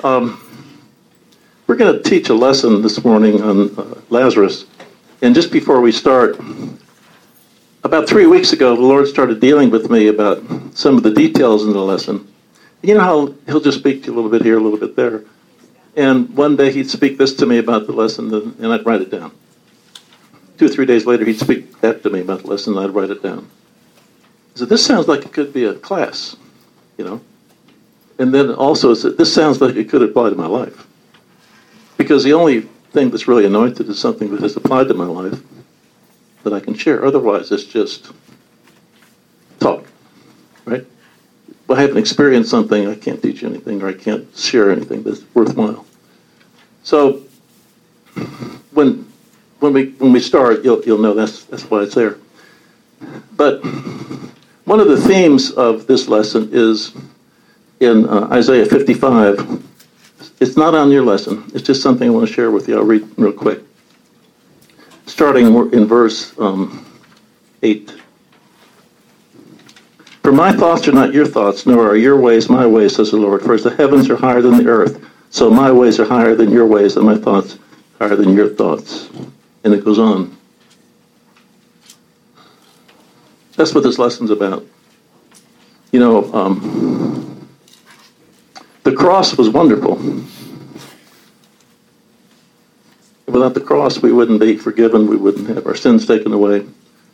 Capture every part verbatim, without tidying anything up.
Um, we're going to teach a lesson this morning on uh, Lazarus. And just before we start, about three weeks ago, the Lord started dealing with me about some of the details in the lesson. You know how He'll just speak to you a little bit here, a little bit there. And one day He'd speak this to me about the lesson, and I'd write it down. Two or three days later, He'd speak that to me about the lesson, and I'd write it down. So this sounds like it could be a class, you know. And then also, this sounds like it could apply to my life. Because the only thing that's really anointed is something that has applied to my life that I can share. Otherwise, it's just talk, right? If I haven't experienced something, I can't teach anything, or I can't share anything that's worthwhile. So when when we when we start, you'll you'll know that's that's why it's there. But one of the themes of this lesson is in uh, Isaiah fifty-five. It's not on your lesson. It's just something I want to share with you. I'll read real quick. Starting in verse um, eight. For my thoughts are not your thoughts, nor are your ways my ways, says the Lord. For as the heavens are higher than the earth, so my ways are higher than your ways, and my thoughts higher than your thoughts. And it goes on. That's what this lesson's about. You know, um, the cross was wonderful. Without the cross, we wouldn't be forgiven. We wouldn't have our sins taken away.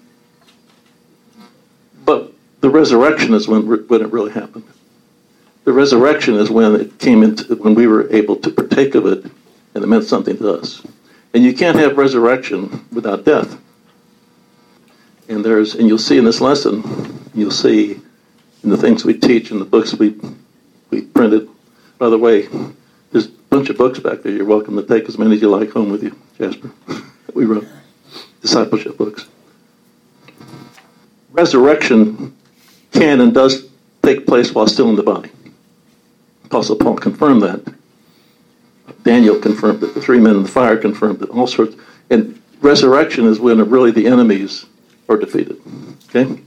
But the resurrection is when when it really happened. The resurrection is when it came into when we were able to partake of it, and it meant something to us. And you can't have resurrection without death. And there's and you'll see in this lesson, you'll see in the things we teach and the books we we printed. By the way, there's a bunch of books back there. You're welcome to take as many as you like home with you, Jasper. We wrote discipleship books. Resurrection can and does take place while still in the body. Apostle Paul confirmed that. Daniel confirmed it. The three men in the fire confirmed it. All sorts. And resurrection is when really the enemies are defeated. Okay?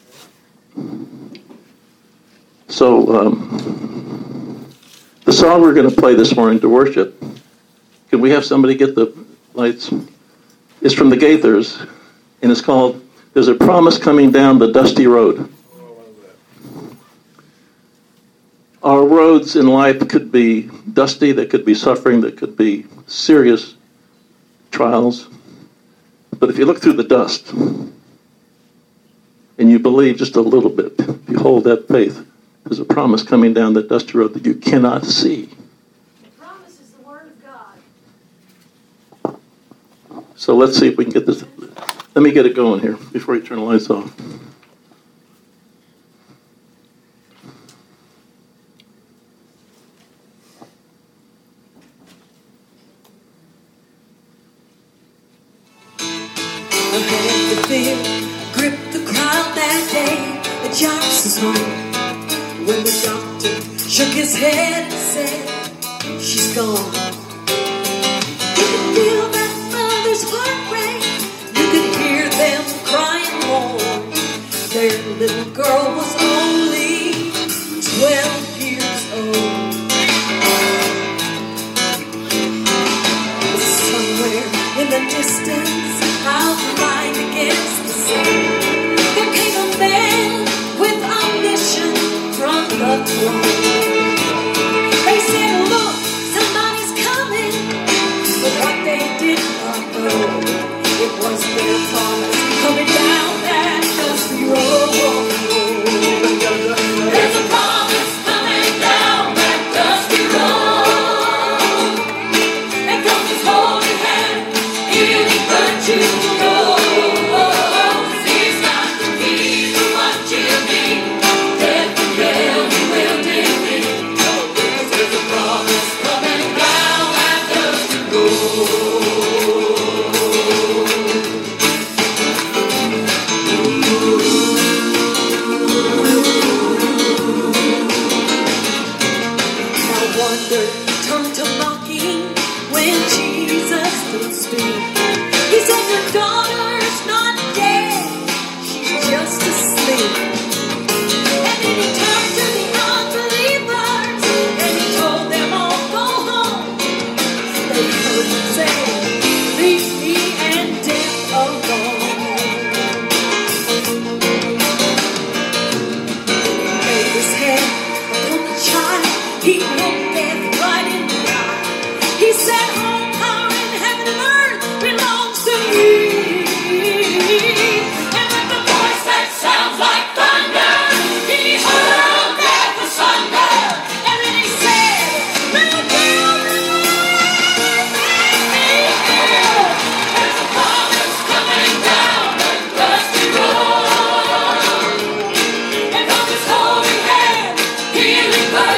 So, um, the song we're going to play this morning to worship, can we have somebody get the lights? It's from the Gaithers, and it's called There's a Promise Coming Down the Dusty Road. Our roads in life could be dusty, they could be suffering, they could be serious trials. But if you look through the dust, and you believe just a little bit, if you hold that faith, there's a promise coming down that dusty road that you cannot see. The promise is the word of God. So let's see if we can get this. Let me get it going here before you turn the lights off. I had the fear, gripped the crowd that day at Jackson's home. When the doctor shook his head and said, she's gone. You could feel that mother's heartbreak. You could hear them crying more. Their little girl was only twelve years old. Somewhere in the distance, outlined against the sea, there came a man with omniscience from the throne. They said, look, somebody's coming. But what they did not know, it was their promise coming down that dusty road. There's a promise coming down that dusty road. And comes His holy hand, healing virtue. And then he turned to the unbelievers and he told them all, go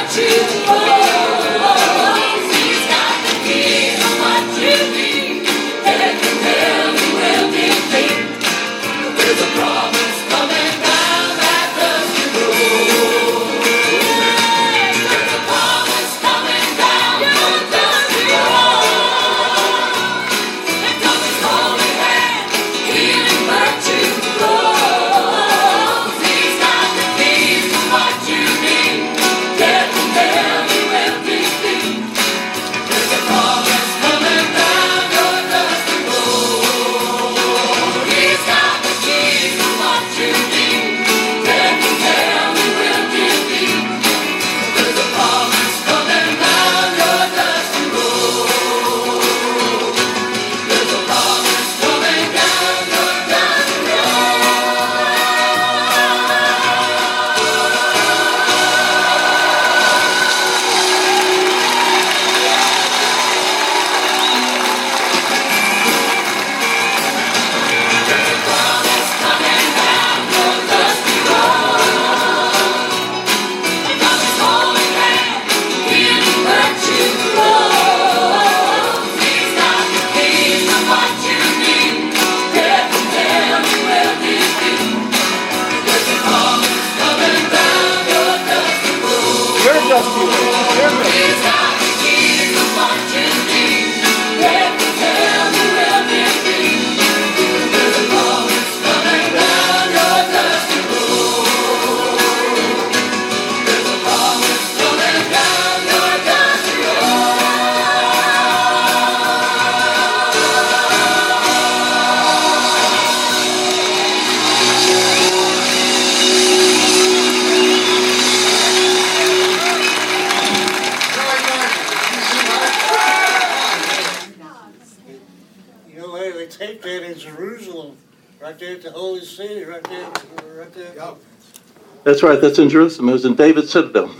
taped that in Jerusalem, right there at the Holy City, right there, right there. Yep. That's right, that's in Jerusalem. It was in David's citadel.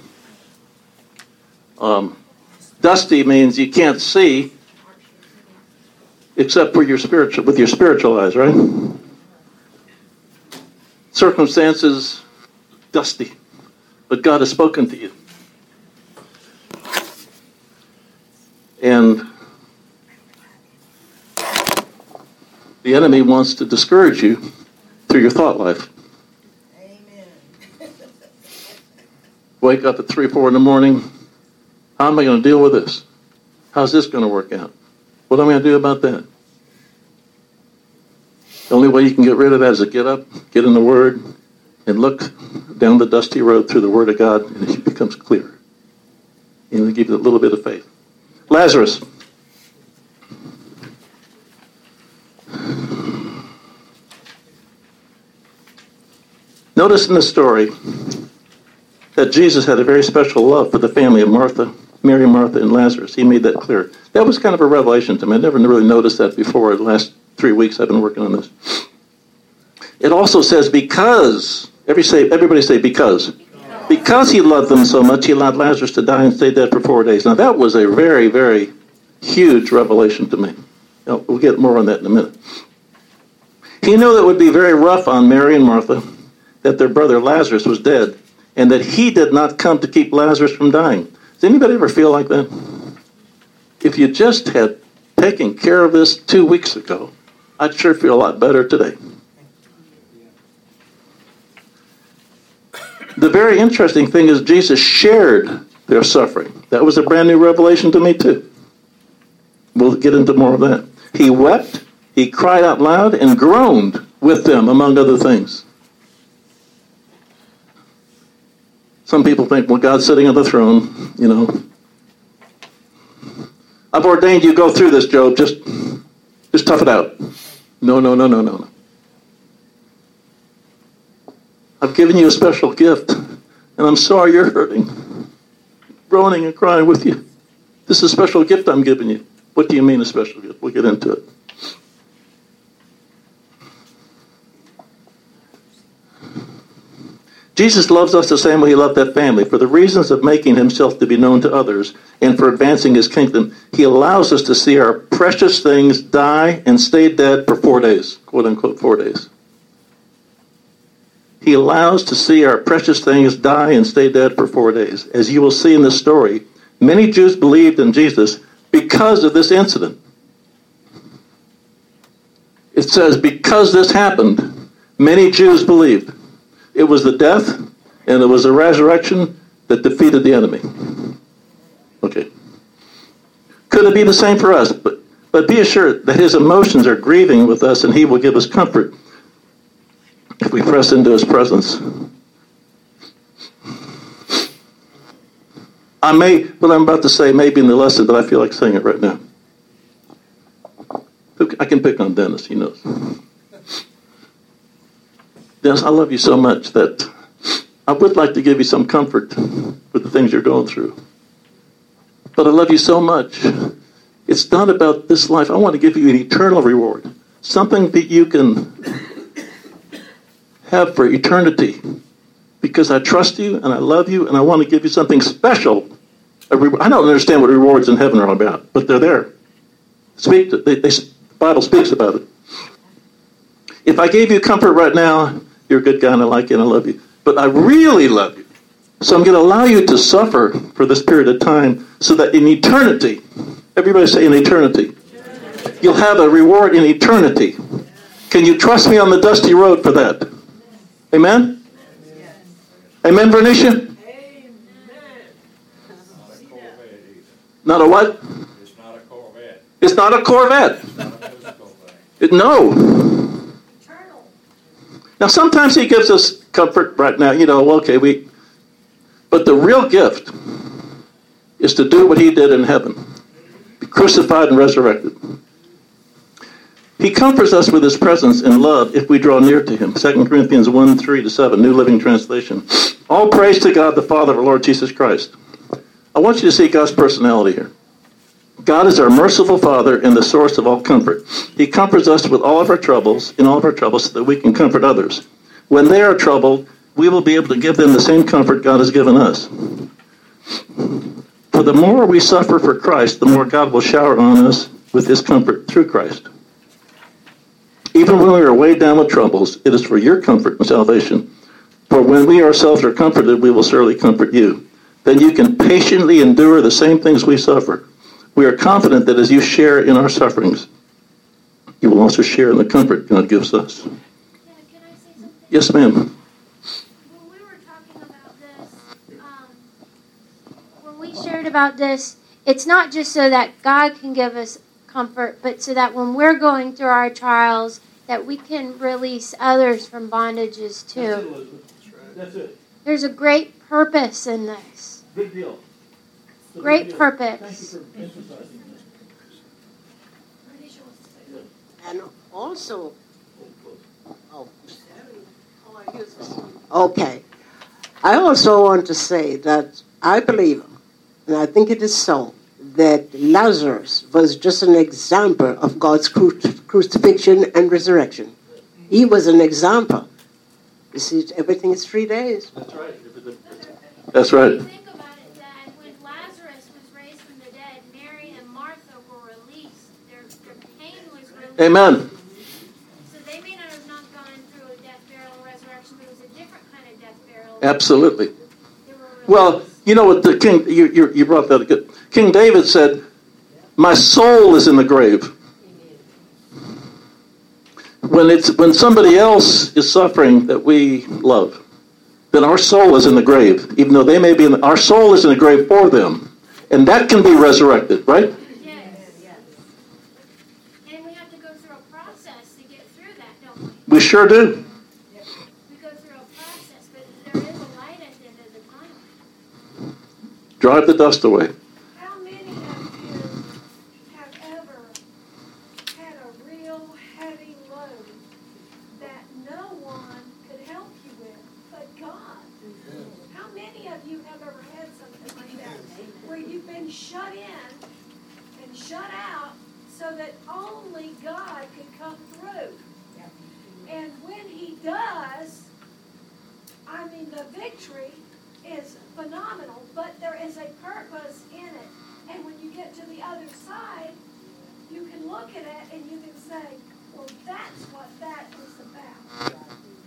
Um, dusty means you can't see except for your spiritual, with your spiritual eyes, right? Circumstances, dusty, but God has spoken to you. And the enemy wants to discourage you through your thought life. Amen. Wake up at three, four in the morning. How am I going to deal with this? How's this going to work out? What am I going to do about that? The only way you can get rid of that is to get up, get in the Word, and look down the dusty road through the Word of God, and it becomes clear. And it'll give you a little bit of faith. Lazarus. Notice in the story that Jesus had a very special love for the family of Martha, Mary, Martha, and Lazarus. He made that clear. That was kind of a revelation to me. I never really noticed that before. The last three weeks I've been working on this. It also says because, every say, everybody say because. Because he loved them so much, he allowed Lazarus to die and stay dead for four days. Now that was a very, very huge revelation to me. Now, we'll get more on that in a minute. He knew that it would be very rough on Mary and Martha that their brother Lazarus was dead and that he did not come to keep Lazarus from dying. Does anybody ever feel like that? If you just had taken care of this two weeks ago, I'd sure feel a lot better today. The very interesting thing is Jesus shared their suffering. That was a brand new revelation to me too. We'll get into more of that. He wept, he cried out loud, and groaned with them, among other things. Some people think, well, God's sitting on the throne, you know. I've ordained you go through this, Job. Just, just tough it out. No, no, no, no, no, no. I've given you a special gift, and I'm sorry you're hurting, groaning and crying with you. This is a special gift I'm giving you. What do you mean a special gift? We'll get into it. Jesus loves us the same way he loved that family. For the reasons of making himself to be known to others and for advancing his kingdom, he allows us to see our precious things die and stay dead for four days, quote unquote, four days. He allows to see our precious things die and stay dead for four days. As you will see in this story, many Jews believed in Jesus because of this incident. It says, because this happened, many Jews believed. It was the death and it was the resurrection that defeated the enemy. Okay. Could it be the same for us? But, but be assured that his emotions are grieving with us, and he will give us comfort if we press into his presence. I may, what I'm about to say may be in the lesson, but I feel like saying it right now. I can pick on Dennis, he knows. Dennis, I love you so much that I would like to give you some comfort with the things you're going through. But I love you so much. It's not about this life. I want to give you an eternal reward. Something that you can have for eternity. Because I trust you and I love you and I want to give you something special. I don't understand what rewards in heaven are about, but they're there. Speak. To, they, they, the Bible speaks about it. If I gave you comfort right now, you're a good guy and I like you and I love you. But I really love you. So I'm going to allow you to suffer for this period of time so that in eternity, everybody say in eternity, you'll have a reward in eternity. Can you trust me on the dusty road for that? Amen? Amen, Bernicia? Not a what? It's not a Corvette. It's not a Corvette. It's not a physical thing. It, no. Eternal. Now, sometimes he gives us comfort right now. You know, okay, we... But the real gift is to do what he did in heaven. Be crucified and resurrected. He comforts us with his presence and love if we draw near to him. Second Corinthians one, three to seven, New Living Translation. All praise to God the Father of our Lord Jesus Christ. I want you to see God's personality here. God is our merciful Father and the source of all comfort. He comforts us with all of our troubles, in all of our troubles, so that we can comfort others. When they are troubled, we will be able to give them the same comfort God has given us. For the more we suffer for Christ, the more God will shower on us with his comfort through Christ. Even when we are weighed down with troubles, it is for your comfort and salvation. For when we ourselves are comforted, we will surely comfort you. Then you can patiently endure the same things we suffer. We are confident that as you share in our sufferings, you will also share in the comfort God gives us. Dad, can I say something? Yes, ma'am. When we were talking about this, um, when we shared about this, it's not just so that God can give us comfort, but so that when we're going through our trials, that we can release others from bondages too. That's it, Elizabeth. That's it. There's a great purpose in this. Big deal. It's a Great big deal. purpose. Thank you for emphasizing that. And also, oh, okay. I also want to say that I believe, and I think it is so, that Lazarus was just an example of God's cru- crucifixion and resurrection. He was an example. You see, everything is three days. That's right. That's right. If you think about it, Dad, when Lazarus was raised from the dead, Mary and Martha were released. Their, their pain was released. Amen. So they may not have not gone through a death, burial, and resurrection, but it was a different kind of death, burial. Absolutely. They were released. Well, you know what the king, you, you, you brought that good. King David said, my soul is in the grave. When it's when somebody else is suffering that we love, then our soul is in the grave, even though they may be in the, our soul is in the grave for them. And that can be resurrected, right? Yes. And we have to go through a process to get through that, don't we? We sure do. We go through a process, but there is a light at the end of the tunnel. Drive the dust away. How many of you have ever had a real heavy load that no one could help you with but God? How many of you have ever had something like that where you've been shut in and shut out so that only God could come through? And when he does, I mean, the victory is phenomenal, but there is a purpose in it. And when you get to the other side, you can look at it and you can say, well, that's what that is about.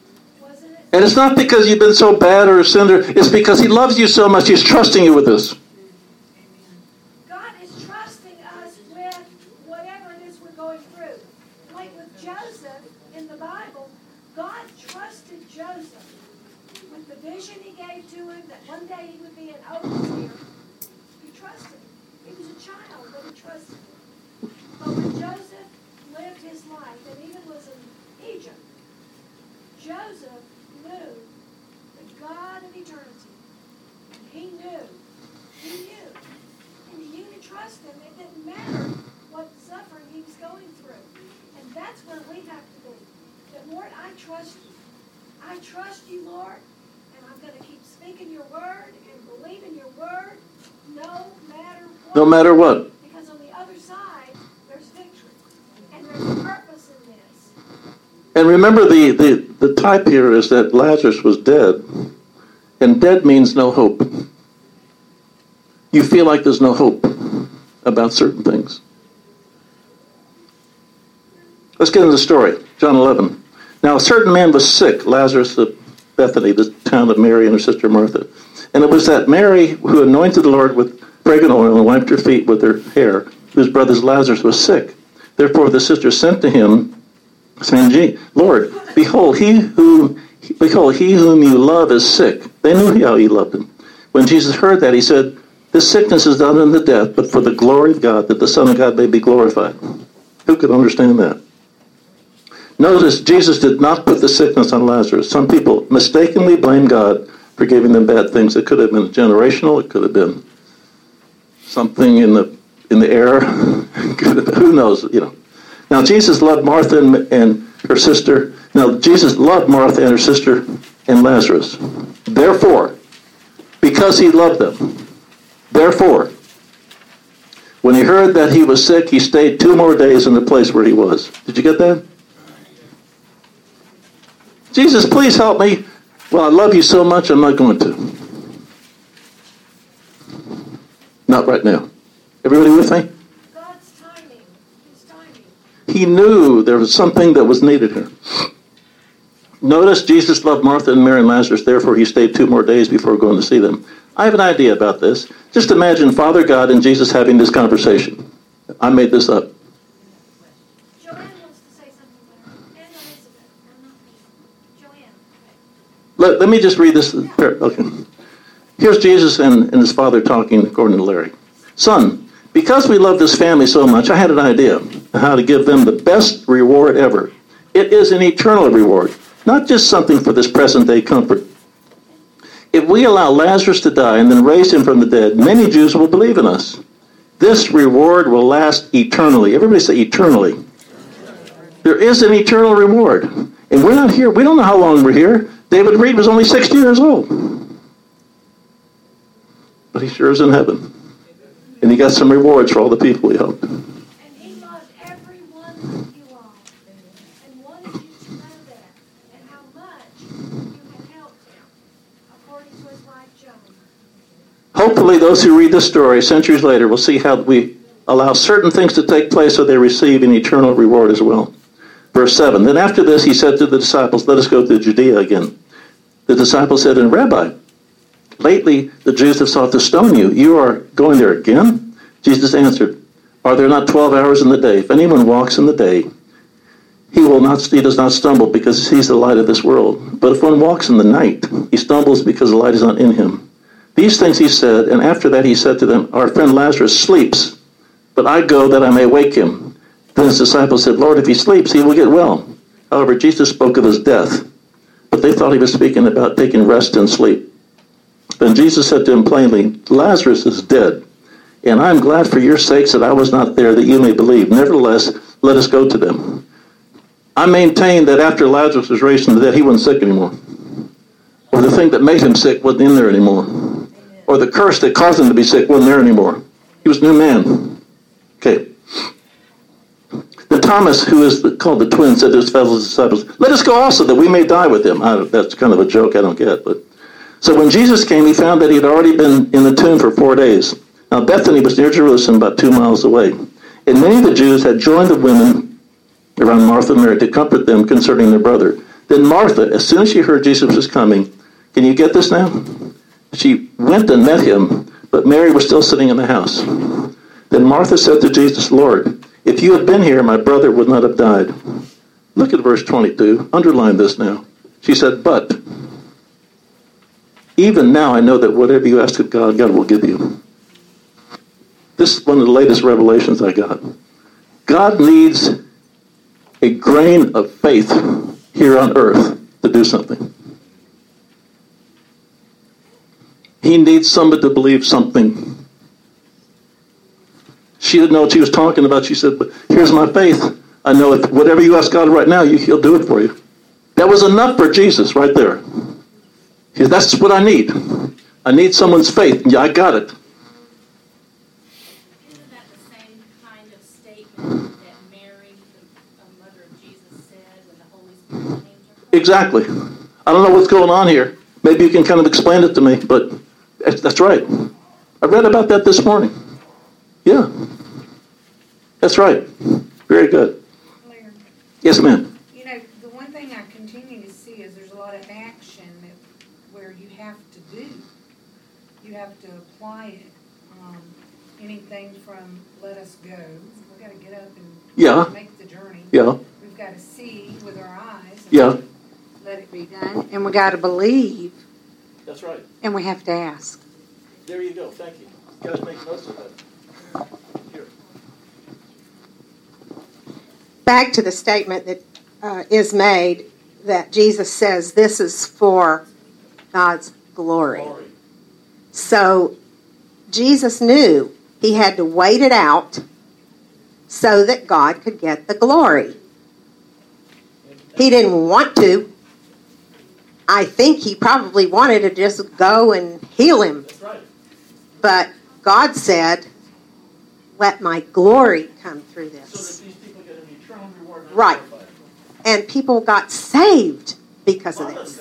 wasn't it? And it's not because you've been so bad or a sinner. It's because he loves you so much. He's trusting you with this. God is trusting us with whatever it is we're going through. Like with Joseph in the Bible, God trusted Joseph with the vision he gave to him that one day he would be an overseer. He trusted him. He was a child, but he trusted him. But when Joseph lived his life, and even was in Egypt, Joseph knew the God of eternity. And he knew. He knew. And he knew to trust him. It didn't matter what suffering he was going through. And that's where we have to be. That, Lord, I trust you. I trust you, Lord. And I'm going to keep speaking your word and believing your word no matter what. No matter what. Because on the other side, there's victory. And there's a purpose in this. And remember, the, the, the type here is that Lazarus was dead. And dead means no hope. You feel like there's no hope about certain things. Let's get into the story. John eleven. Now a certain man was sick, Lazarus of Bethany, the town of Mary and her sister Martha. And it was that Mary who anointed the Lord with fragrant oil and wiped her feet with her hair, whose brother Lazarus was sick. Therefore the sisters sent to him, saying, Lord, behold, he who behold, he whom you love is sick. They knew how he loved him. When Jesus heard that, he said, this sickness is not unto death, but for the glory of God, that the Son of God may be glorified. Who could understand that? Notice, Jesus did not put the sickness on Lazarus. Some people mistakenly blame God for giving them bad things. It could have been generational. It could have been something in the in the air. Who knows? You know. Now Jesus loved Martha and, and her sister. Now Jesus loved Martha and her sister and Lazarus. Therefore, because he loved them, therefore, when he heard that he was sick, he stayed two more days in the place where he was. Did you get that? Jesus, please help me. Well, I love you so much, I'm not going to. Not right now. Everybody with me? God's timing. His timing. He knew there was something that was needed here. Notice Jesus loved Martha and Mary and Lazarus, therefore he stayed two more days before going to see them. I have an idea about this. Just imagine Father God and Jesus having this conversation. I made this up. Joanne wants to say something there. And Elizabeth. And not me. Joanne. Let, let me just read this. Okay. Here's Jesus and, and his father talking, according to Larry. Son, because we love this family so much, I had an idea on how to give them the best reward ever. It is an eternal reward, not just something for this present day comfort. If we allow Lazarus to die and then raise him from the dead, many Jews will believe in us. This reward will last eternally. Everybody say eternally. There is an eternal reward. And we're not here. We don't know how long we're here. David Reed was only sixty years old. But he sure is in heaven. And he got some rewards for all the people he helped. And he loved every one of you all. And wanted you to know that. And how much you had helped him. According to his wife Joan. Hopefully those who read this story centuries later will see how we allow certain things to take place so they receive an eternal reward as well. Verse seven, then after this he said to the disciples, let us go to Judea again. The disciples said, and Rabbi, lately the Jews have sought to stone you. You are going there again? Jesus answered, are there not twelve hours in the day? If anyone walks in the day, he will not, he does not stumble because he's the light of this world. But if one walks in the night, he stumbles because the light is not in him. These things he said, and after that he said to them, our friend Lazarus sleeps, but I go that I may wake him. Then his disciples said, Lord, if he sleeps, he will get well. However, Jesus spoke of his death, but they thought he was speaking about taking rest and sleep. Then Jesus said to him plainly, Lazarus is dead, and I am glad for your sakes that I was not there, that you may believe. Nevertheless, let us go to them. I maintain that after Lazarus was raised from the dead, he wasn't sick anymore. Or the thing that made him sick wasn't in there anymore. Or the curse that caused him to be sick wasn't there anymore. He was a new man. Okay. Then Thomas, who is the, called the twin, said to his fellow disciples, let us go also that we may die with him. I, that's kind of a joke I don't get. But so when Jesus came, he found that he had already been in the tomb for four days. Now Bethany was near Jerusalem, about two miles away. And many of the Jews had joined the women around Martha and Mary to comfort them concerning their brother. Then Martha, as soon as she heard Jesus was coming, can you get this now? She went and met him, but Mary was still sitting in the house. Then Martha said to Jesus, Lord, if you had been here, my brother would not have died. Look at verse twenty-two. Underline this now. She said, but even now I know that whatever you ask of God, God will give you. This is one of the latest revelations I got. God needs a grain of faith here on earth to do something. He needs somebody to believe something. She didn't know what she was talking about. She said, but here's my faith. I know if whatever you ask God right now, He'll do it for you. That was enough for Jesus right there. He said, that's what I need. I need someone's faith. Yeah, I got it. Isn't that the same kind of statement that Mary, the mother of Jesus, said when the Holy Spirit came to her? Exactly. I don't know what's going on here. Maybe you can kind of explain it to me, but that's right. I read about that this morning. Yeah. That's right. Very good. Claire, Yes, ma'am. you know, the one thing I continue to see is there's a lot of action that where you have to do. You have to apply it. Um, anything from let us go. We've got to get up and Yeah. make the journey. Yeah. We've got to see with our eyes. And Yeah. let it be done. And we got to believe, That's right. and we have to ask. There you go. Thank you. You guys make notes of that. Here. Back to the statement that uh, is made that Jesus says this is for God's glory. Glory. So Jesus knew he had to wait it out so that God could get the glory. He didn't want to. I think he probably wanted to just go and heal him. That's right. But God said, let my glory come through So this. that these people get an eternal reward. Right. And people got saved because of this.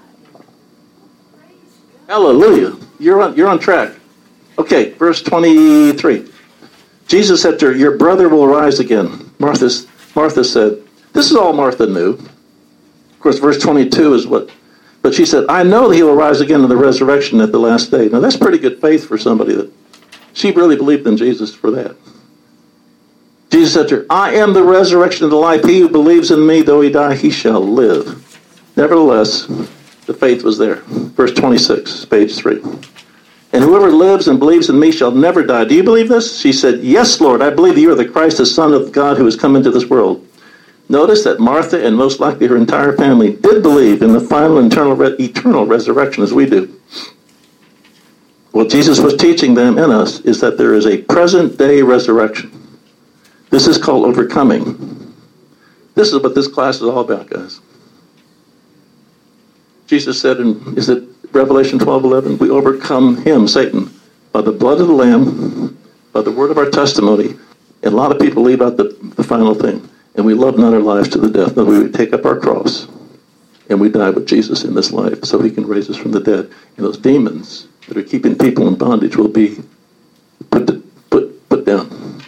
Hallelujah. You're on, you're on track. Okay, verse twenty-three. Jesus said to her, your brother will rise again. Martha's, Martha said, this is all Martha knew. Of course, verse twenty-two is what, but she said, I know that he will rise again in the resurrection at the last day. Now that's pretty good faith for somebody that, she really believed in Jesus for that. Jesus said to her, I am the resurrection and the life. He who believes in me, though he die, he shall live. Nevertheless, the faith was there. Verse twenty-six, page three. And whoever lives and believes in me shall never die. Do you believe this? She said, yes, Lord, I believe that you are the Christ, the Son of God, who has come into this world. Notice that Martha, and most likely her entire family, did believe in the final eternal, re- eternal resurrection as we do. What Jesus was teaching them and us is that there is a present-day resurrection. This is called overcoming. This is what this class is all about, guys. Jesus said in, is it Revelation twelve eleven? We overcome him, Satan, by the blood of the Lamb, by the word of our testimony. And a lot of people leave out the, the final thing. And we love not our lives to the death. No, we take up our cross and we die with Jesus in this life so he can raise us from the dead. And those demons that are keeping people in bondage will be put to, put put down.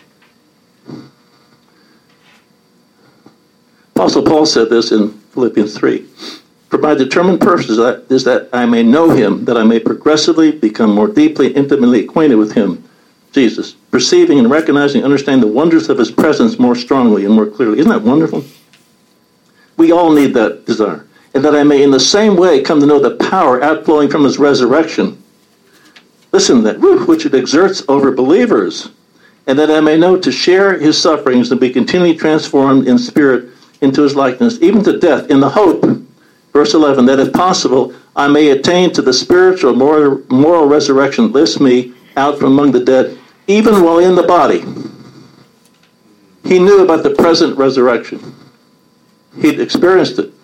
Apostle Paul said this in Philippians three. For my determined purpose is that, is that I may know him, that I may progressively become more deeply, intimately acquainted with him, Jesus, perceiving and recognizing and understanding the wonders of his presence more strongly and more clearly. Isn't that wonderful? We all need that desire. And that I may in the same way come to know the power outflowing from his resurrection. Listen to that, woo, which it exerts over believers. And that I may know to share his sufferings and be continually transformed in spirit into his likeness, even to death, in the hope, verse eleven, that if possible, I may attain to the spiritual moral, moral resurrection that lifts me out from among the dead, even while in the body. He knew about the present resurrection. He'd experienced it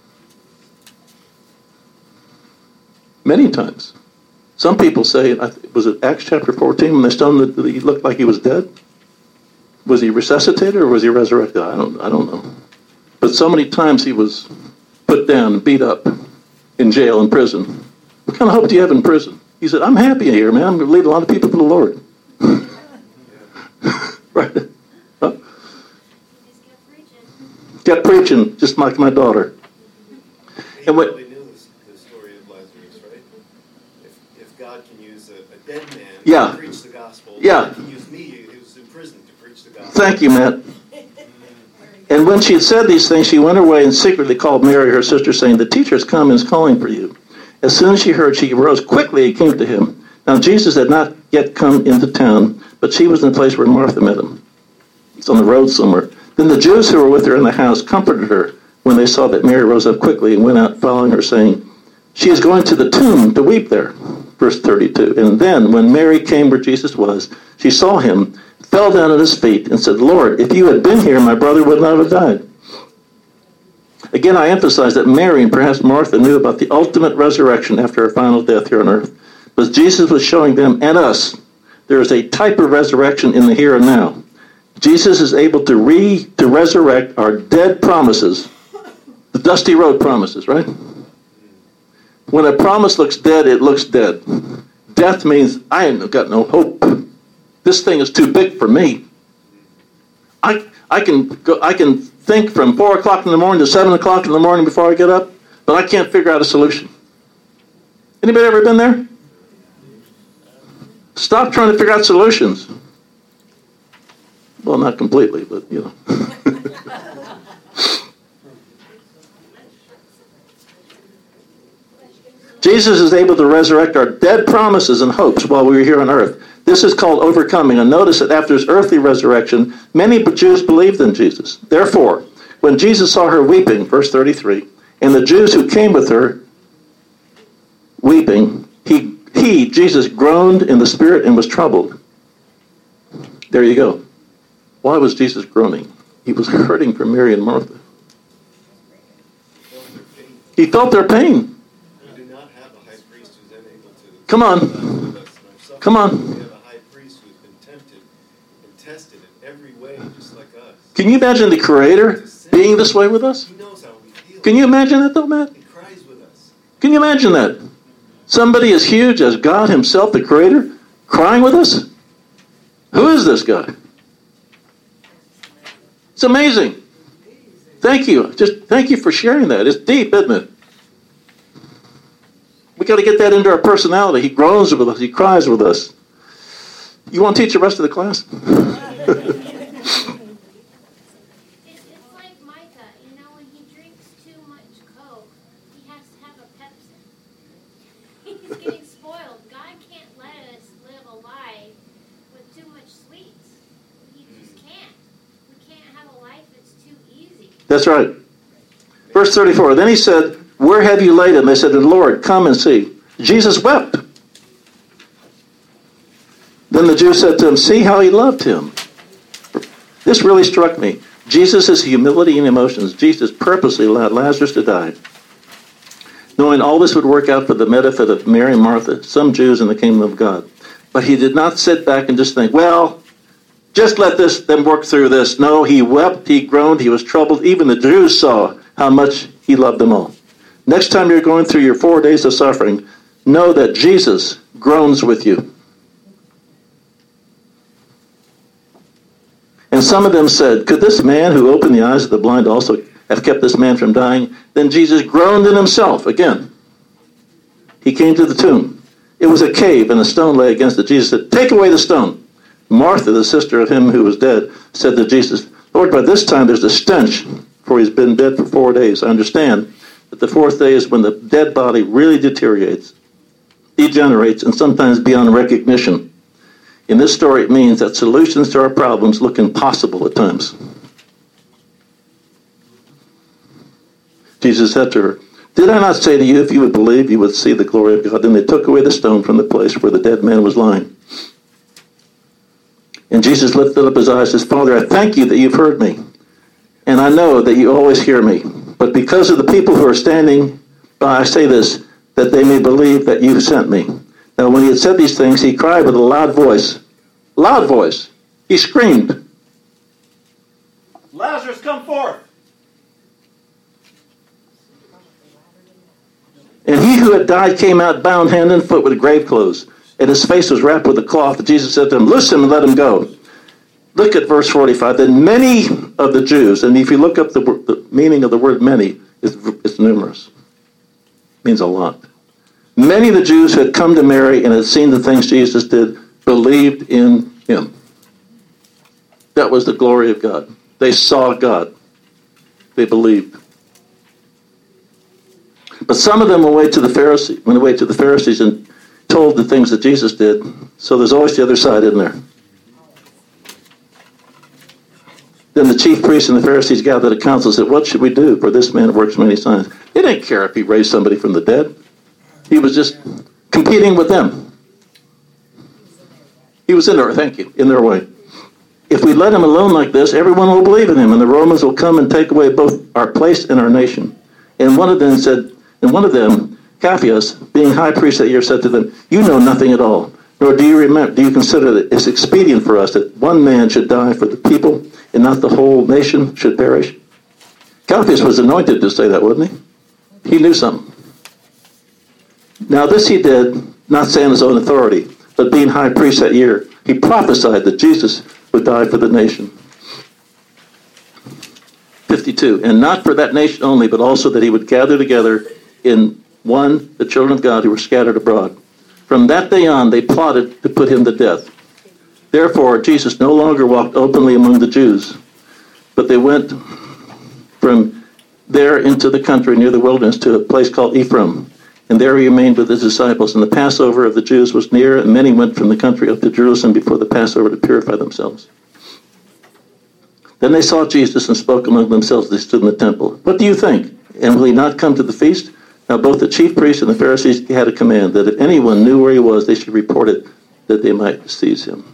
many times. Some people say, was it Acts chapter fourteen when they stoned him that he looked like he was dead? Was he resuscitated or was he resurrected? I don't, I don't know. But so many times he was put down, beat up, in jail, in prison. What kind of hope do you have in prison? He said, I'm happy here, man. I'm going to lead a lot of people to the Lord. Right? Huh? Just kept preaching. Kept preaching, just like my daughter. he And what- probably knew this, the story of Lazarus, right? If, if God can use a, a dead man Yeah. to preach the gospel, Yeah. God can use me, who's in prison, to preach the gospel. Thank you, Matt. And when she had said these things, she went away and secretly called Mary, her sister, saying, "The teacher has come and is calling for you." As soon as she heard, she arose quickly and came to him. Now Jesus had not yet come into town, but she was in the place where Martha met him. It's on the road somewhere. Then the Jews who were with her in the house comforted her when they saw that Mary rose up quickly and went out following her, saying, "She is going to the tomb to weep there." Verse thirty-two. And then when Mary came where Jesus was, she saw him, fell down at his feet, and said, "Lord, if you had been here, my brother would not have died." Again, I emphasize that Mary and perhaps Martha knew about the ultimate resurrection after her final death here on earth. But Jesus was showing them and us there is a type of resurrection in the here and now. Jesus is able to re to resurrect our dead promises, the dusty road promises, right? When a promise looks dead, it looks dead. Death means I ain't got no hope. This thing is too big for me. I I can go, I can think from four o'clock in the morning to seven o'clock in the morning before I get up, but I can't figure out a solution. Anybody ever been there? Stop trying to figure out solutions. Well, not completely, but you know. Jesus is able to resurrect our dead promises and hopes while we were here on earth. This is called overcoming. And notice that after his earthly resurrection, many Jews believed in Jesus. Therefore, when Jesus saw her weeping, verse thirty-three, and the Jews who came with her weeping, he, he, Jesus, groaned in the spirit and was troubled. There you go. Why was Jesus groaning? He was hurting for Mary and Martha. He felt their pain. We do not have a high priest who's unable to... Come on. Come on. We have a high priest who's been tempted and tested in every way, just like us. Can you imagine the Creator being this way with us? He knows how we feel. Can you imagine that though, Matt? He cries with us. Can you imagine that? Somebody as huge as God himself, the Creator, crying with us? Who is this guy? It's amazing. Thank you. Just thank you for sharing that. It's deep, isn't it? We got to get that into our personality. He groans with us. He cries with us. You want to teach the rest of the class? It's, it's like Micah, you know, when he drinks too much Coke, he has to have a Pepsi. He's getting spoiled. God can't let us live a life with too much sweets. He just can't. We can't have a life that's too easy. That's right. Verse thirty-four. Then he said, "Where have you laid him?" They said, "The Lord, come and see." Jesus wept. Then the Jews said to him, "See how he loved him." This really struck me. Jesus' humility and emotions. Jesus purposely allowed Lazarus to die, knowing all this would work out for the benefit of Mary and Martha, some Jews in the kingdom of God. But he did not sit back and just think, well, just let this them work through this. No, he wept, he groaned, he was troubled. Even the Jews saw how much he loved them all. Next time you're going through your four days of suffering, know that Jesus groans with you. And some of them said, "Could this man who opened the eyes of the blind also have kept this man from dying?" Then Jesus groaned in himself again. He came to the tomb. It was a cave, and a stone lay against it. Jesus said, "Take away the stone." Martha, the sister of him who was dead, said to Jesus, "Lord, by this time there's a stench, for he's been dead for four days. I understand that the fourth day is when the dead body really deteriorates, degenerates, and sometimes beyond recognition. In this story, it means that solutions to our problems look impossible at times." Jesus said to her, "Did I not say to you, if you would believe, you would see the glory of God?" Then they took away the stone from the place where the dead man was lying. And Jesus lifted up his eyes and says, "Father, I thank you that you've heard me. And I know that you always hear me. But because of the people who are standing by, I say this, that they may believe that you sent me." Now, when he had said these things, he cried with a loud voice. Loud voice. He screamed, "Lazarus, come forth!" And he who had died came out bound hand and foot with grave clothes, and his face was wrapped with a cloth. And Jesus said to him, "Loose him and let him go." Look at verse forty-five. Then many of the Jews, and if you look up the, the meaning of the word many, it's, it's numerous. means a lot. Many of the Jews who had come to Mary and had seen the things Jesus did believed in him. That was the glory of God. They saw God. They believed. But some of them went away to the Pharisees, went away to the Pharisees and told the things that Jesus did. So there's always the other side, isn't there? Then the chief priests and the Pharisees gathered a council and said, what should we do? For this man works many signs. They didn't care if he raised somebody from the dead. He was just competing with them. He was in their, thank you, in their way. If we let him alone like this, everyone will believe in him, and the Romans will come and take away both our place and our nation. And one of them said, and one of them, Caiaphas, being high priest that year, said to them, you know nothing at all, nor do you remember, do you consider that it's expedient for us that one man should die for the people, and not the whole nation should perish? Caiaphas was anointed to say that, wasn't he? He knew something. Now this he did, not saying his own authority, but being high priest that year, he prophesied that Jesus would die for the nation. fifty-two, and not for that nation only, but also that he would gather together in one the children of God who were scattered abroad. From that day on, they plotted to put him to death. Therefore, Jesus no longer walked openly among the Jews, but they went from there into the country near the wilderness to a place called Ephraim. And there he remained with his disciples. And the Passover of the Jews was near, and many went from the country up to Jerusalem before the Passover to purify themselves. Then they saw Jesus and spoke among themselves as they stood in the temple. What do you think? And will he not come to the feast? Now both the chief priests and the Pharisees had a command that if anyone knew where he was, they should report it, that they might seize him.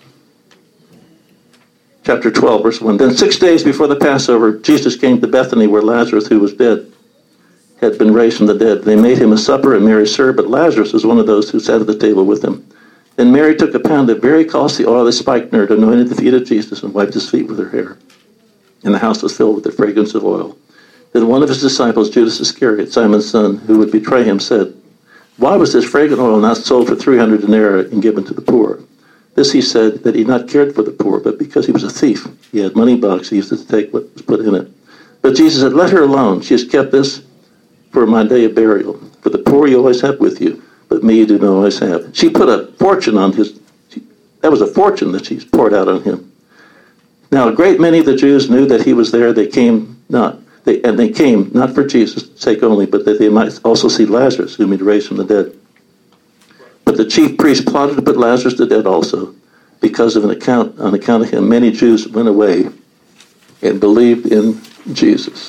Chapter twelve, verse one. Then six days before the Passover, Jesus came to Bethany, where Lazarus, who was dead, had been raised from the dead. They made him a supper, and Mary served, but Lazarus was one of those who sat at the table with him. Then Mary took a pound of very costly oil of spikenard, anointed the feet of Jesus, and wiped his feet with her hair. And the house was filled with the fragrance of oil. Then one of his disciples, Judas Iscariot, Simon's son, who would betray him, said, why was this fragrant oil not sold for three hundred denarii and given to the poor? This he said, that he not cared for the poor, but because he was a thief. He had money box, he used to take what was put in it. But Jesus said, let her alone. She has kept this for my day of burial. For the poor you always have with you, but me you do not always have. She put a fortune on his, she, that was a fortune that she poured out on him. Now a great many of the Jews knew that he was there. They came not, they, and they came not for Jesus' sake only, but that they might also see Lazarus, whom he'd raised from the dead. But the chief priests plotted to put Lazarus to death also, because of an account, on account of him, many Jews went away and believed in Jesus.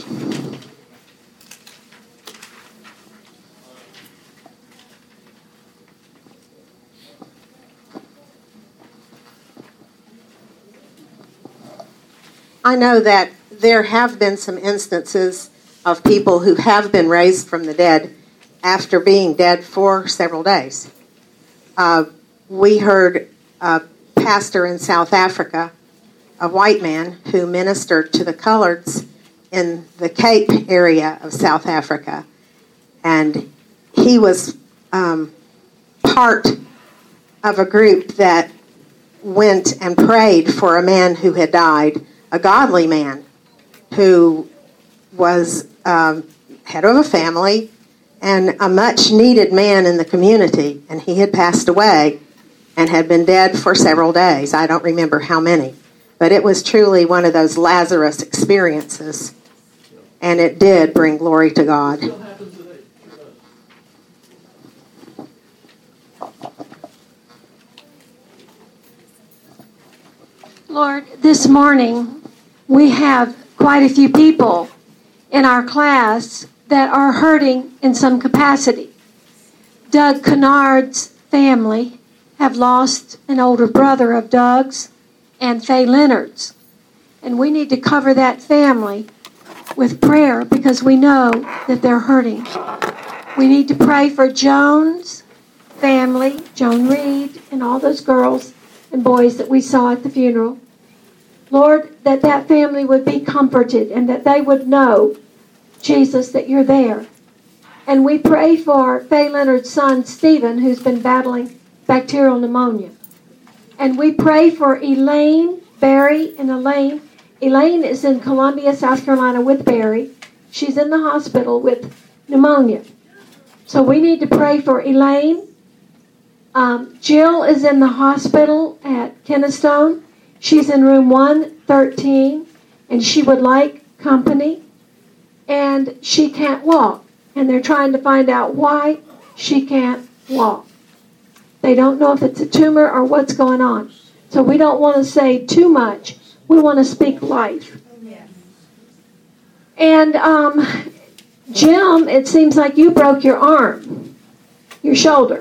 I know that there have been some instances of people who have been raised from the dead after being dead for several days. Uh, we heard a pastor in South Africa, a white man who ministered to the coloreds in the Cape area of South Africa. And he was um, part of a group that went and prayed for a man who had died, a godly man who was um, head of a family and a much needed man in the community. And he had passed away and had been dead for several days. I don't remember how many. But it was truly one of those Lazarus experiences. And it did bring glory to God. Lord, this morning we have quite a few people in our class that are hurting in some capacity. Doug Kennard's family have lost an older brother of Doug's and Faye Leonard's. And we need to cover that family with prayer because we know that they're hurting. We need to pray for Joan's family, Joan Reed, and all those girls and boys that we saw at the funeral. Lord, that that family would be comforted and that they would know, Jesus, that you're there. And we pray for Faye Leonard's son, Stephen, who's been battling bacterial pneumonia. And we pray for Elaine, Barry, and Elaine. Elaine is in Columbia, South Carolina with Barry. She's in the hospital with pneumonia. So we need to pray for Elaine. Um, Jill is in the hospital at Kennestone. She's in room one thirteen, and she would like company. And she can't walk. And they're trying to find out why she can't walk. They don't know if it's a tumor or what's going on. So we don't want to say too much. We want to speak life. And um, Jim, it seems like you broke your arm, your shoulder.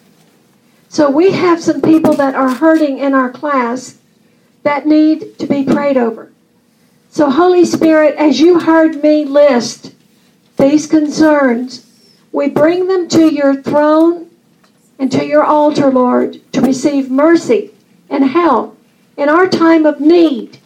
So we have some people that are hurting in our class that need to be prayed over. So Holy Spirit, as you heard me list these concerns, we bring them to your throne and to your altar, Lord, to receive mercy and help in our time of need.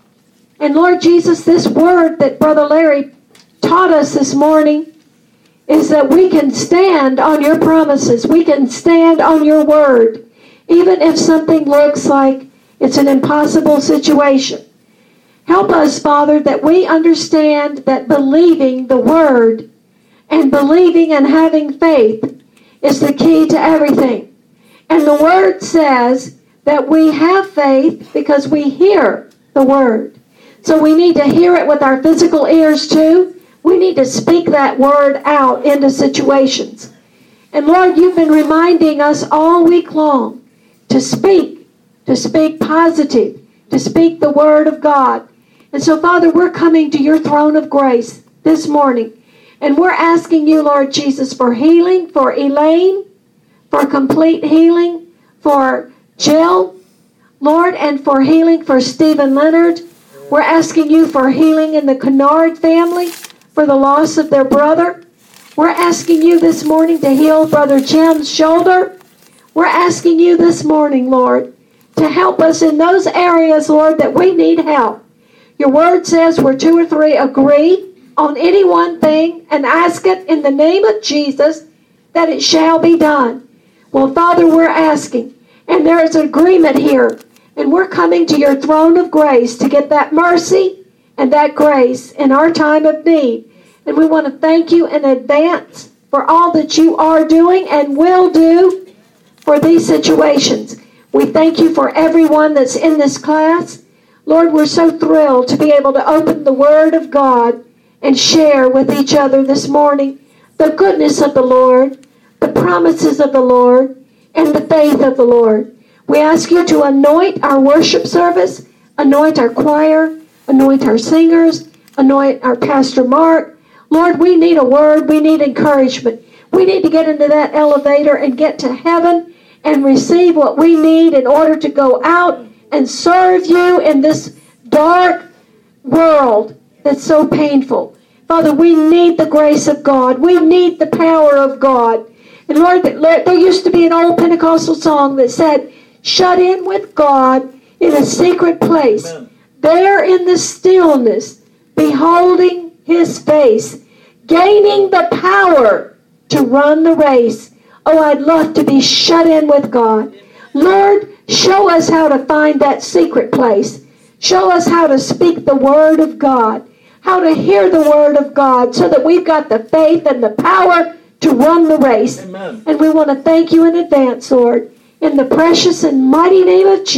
And Lord Jesus, this word that Brother Larry taught us this morning is that we can stand on your promises. We can stand on your word, even if something looks like it's an impossible situation. Help us, Father, that we understand that believing the word and believing and having faith is the key to everything. And the word says that we have faith because we hear the word. So we need to hear it with our physical ears too. We need to speak that word out into situations. And Lord, you've been reminding us all week long to speak, to speak positive, to speak the word of God. And so, Father, we're coming to your throne of grace this morning. And we're asking you, Lord Jesus, for healing for Elaine, for complete healing for Jill, Lord, and for healing for Stephen Leonard. We're asking you for healing in the Kennard family for the loss of their brother. We're asking you this morning to heal Brother Jim's shoulder. We're asking you this morning, Lord, to help us in those areas, Lord, that we need help. Your word says where two or three agree on any one thing and ask it in the name of Jesus, that it shall be done. Well, Father, we're asking, and there is agreement here, and we're coming to your throne of grace to get that mercy and that grace in our time of need. And we want to thank you in advance for all that you are doing and will do for these situations. We thank you for everyone that's in this class. Lord, we're so thrilled to be able to open the Word of God and share with each other this morning the goodness of the Lord, the promises of the Lord, and the faith of the Lord. We ask you to anoint our worship service, anoint our choir, anoint our singers, anoint our Pastor Mark. Lord, we need a word. We need encouragement. We need to get into that elevator and get to heaven and receive what we need in order to go out and serve you in this dark world that's so painful. Father, we need the grace of God. We need the power of God. And Lord, there used to be an old Pentecostal song that said, shut in with God in a secret place. Amen. There in the stillness, beholding his face, gaining the power to run the race. Oh, I'd love to be shut in with God. Lord, show us how to find that secret place. Show us how to speak the word of God, how to hear the word of God so that we've got the faith and the power to run the race. Amen. And we want to thank you in advance, Lord, in the precious and mighty name of Jesus.